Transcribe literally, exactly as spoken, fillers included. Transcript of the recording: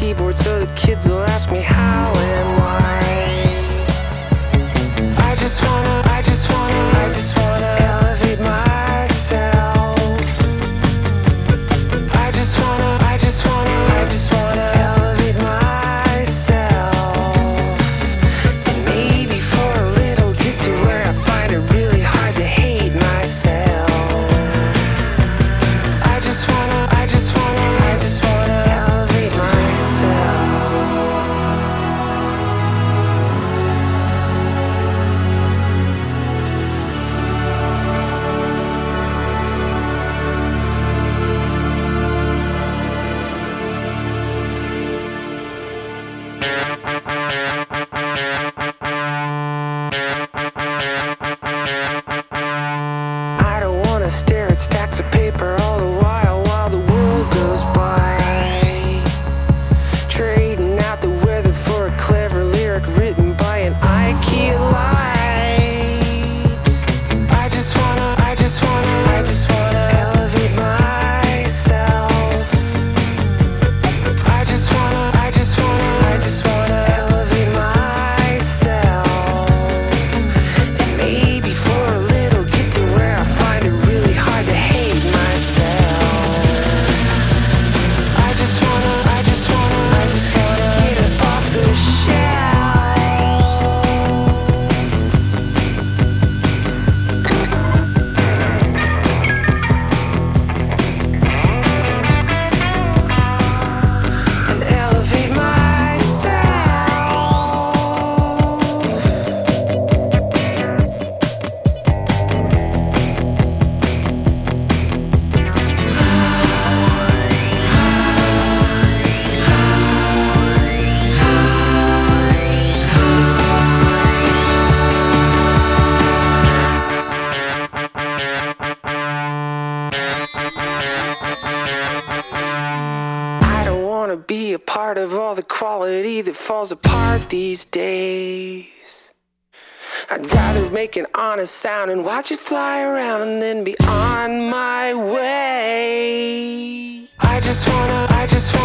keyboard so the kids will ask me how and why. I just wanna, I just wanna, I just wanna elevate myself. I just wanna, I just wanna, I just wanna elevate myself. And maybe for a little get to where I find it really hard to hate myself. I just wanna, I just wanna, I just wanna elevate myself. I don't wanna stare at stacks of paper all the while while the world goes by, trading out the weather for a clever lyric written by an IKEA light. I just wanna, I just wanna, I just wanna elevate myself. I just wanna, I just wanna, I just wanna elevate myself. And maybe for a little get to where I find it really hard to hate myself. I just wanna, I just wanna, I just wanna get up off the shelf. And elevate myself. I don't wanna be a part of all the quality that falls apart these days. I'd rather make an honest sound and watch it fly around and then be on my way. I just wanna, I just wanna